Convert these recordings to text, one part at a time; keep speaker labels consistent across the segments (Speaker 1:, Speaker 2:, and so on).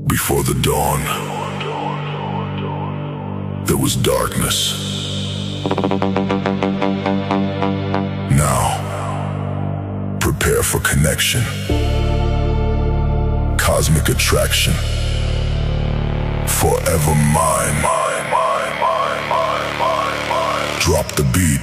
Speaker 1: Before the dawn, there was darkness. Now, prepare for connection. Cosmic attraction. Forever mine. Drop the beat.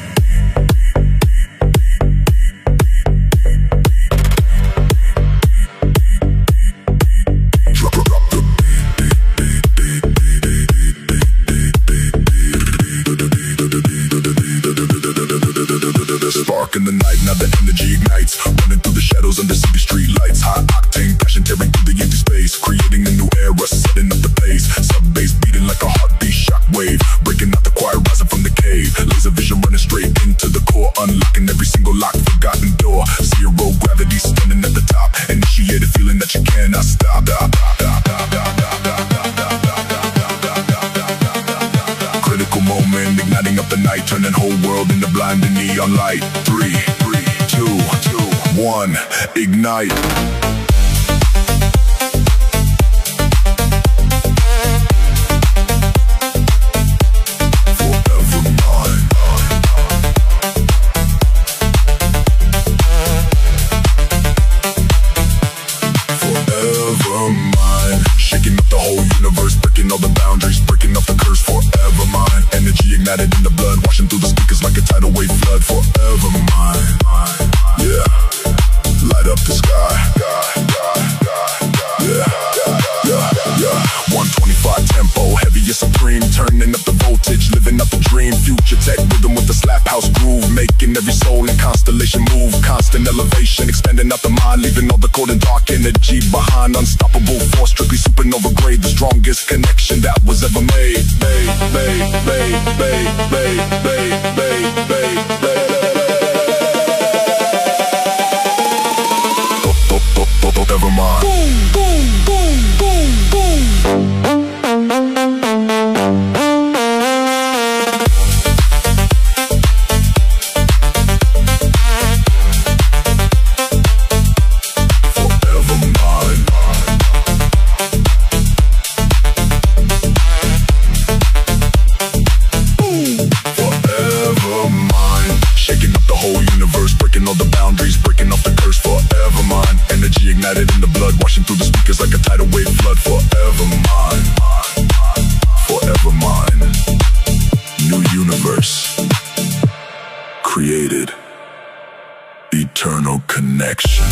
Speaker 1: Spark in the night, now the energy ignites. Running through the shadows under city street lights. High octane passion tearing through the empty space, creating a new era, setting up the pace. Sub-bass beating like a heartbeat shockwave, breaking out the choir, rising from the cave. Laser vision running straight into the core, unlocking every single locked, forgotten door. Zero gravity standing at the top, initiate a feeling that you cannot stop. Critical moment, igniting up the night, turning whole world into blinding neon light. 3, 2, 1, ignite. All the boundaries, breaking off the curse, forever mine. Energy ignited in the blood, washing through the speakers like a tidal wave flood. Forever mine, yeah. Light up the sky, yeah. 125 tempo, heavy and supreme, turning up the voltage, living up the dream. Future tech rhythm with the slap house groove, making every soul and constellation move. Constant elevation, expanding out the mind, leaving all the cold and dark energy behind. Unstoppable force, strictly supernova grade, the strongest connection that was ever made. Forever mine. Boom, boom, boom, boom, boom. All the boundaries, breaking off the curse, forever mine. Energy ignited in the blood, washing through the speakers like a tidal wave flood. Forever mine, forever mine. New universe created, eternal connection.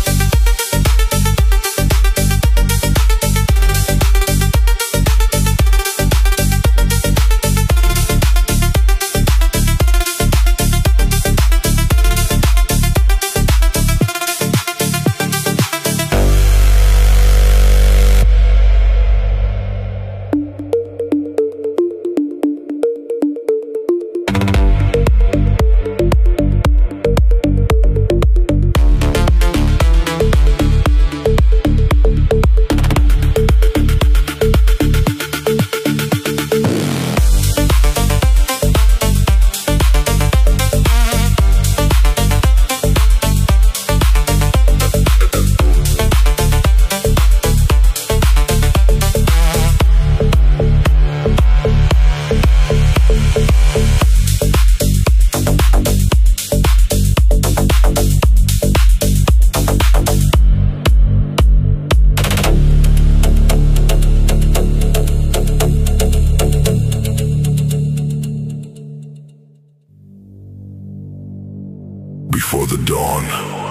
Speaker 1: Before the dawn,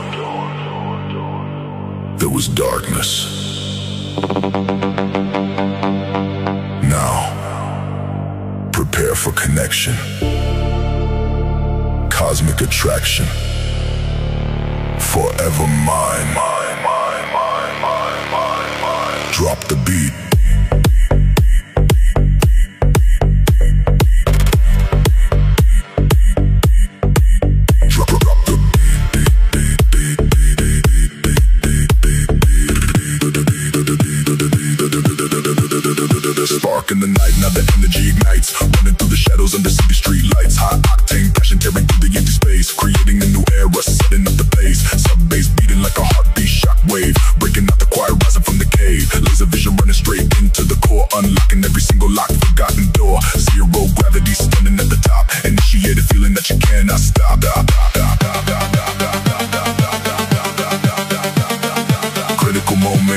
Speaker 1: there was darkness. Now, prepare for connection. Cosmic attraction. Forever mine. Drop the beat. Spark in the night, now the energy ignites. Running through the shadows under city street lights. High octane passion tearing through the empty space, creating a new era, setting up the pace. Sub-bass beating like a heartbeat shockwave, breaking out the choir, rising from the cave. Laser vision running straight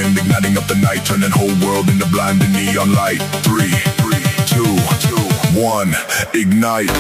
Speaker 1: wind, igniting up the night, turning whole world into blinding neon light. 3, 2, 1, ignite.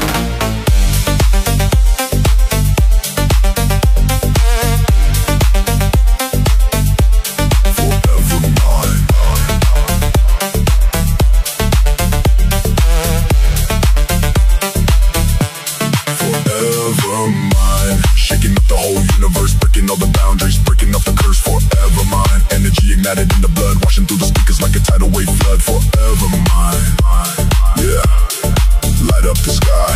Speaker 1: Shaking up the whole universe, breaking all the boundaries, breaking up the curse. Forever mine, energy ignited in the blood, washing through the speakers like a tidal wave flood. Forever mine, yeah. Light up the sky,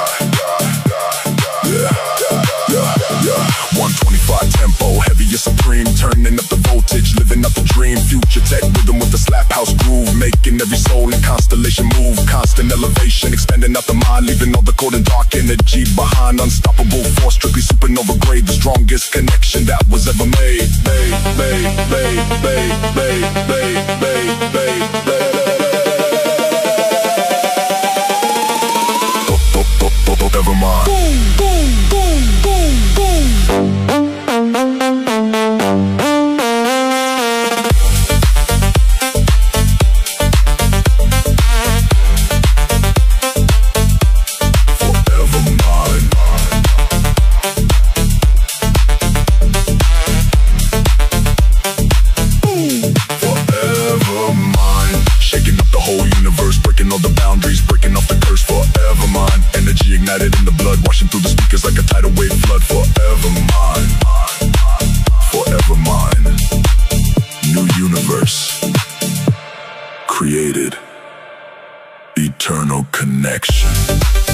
Speaker 1: yeah. 125 tempo, heavy and supreme, turning up the voltage, living up the dream. Future tech rhythm with the slap house groove, making every soul and constellation move. Constant elevation, expanding out the mind, leaving all the cold and dark energy behind. Unstoppable force, strictly supernova grade, the strongest connection that was ever made. Forever mine. Shaking up the whole universe, breaking all the boundaries, breaking off the curse. Forever mine, energy ignited in the blood, washing through the speakers like a tidal wave flood. Forever mine, forever mine. New universe created, eternal connection.